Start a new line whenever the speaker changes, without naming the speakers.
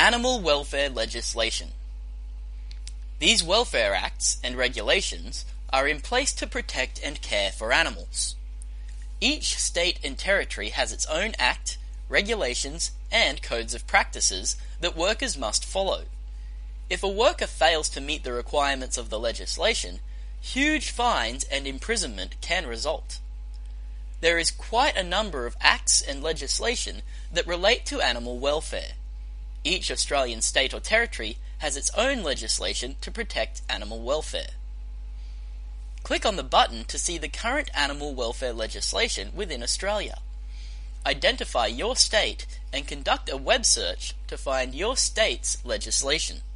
Animal welfare legislation. These welfare acts and regulations are in place to protect and care for animals. Each state and territory has its own act, regulations, and codes of practices that workers must follow. If a worker fails to meet the requirements of the legislation, huge fines and imprisonment can result. There is quite a number of acts and legislation that relate to animal welfare. Each Australian state or territory has its own legislation to protect animal welfare. Click on the button to see the current animal welfare legislation within Australia. Identify your state and conduct a web search to find your state's legislation.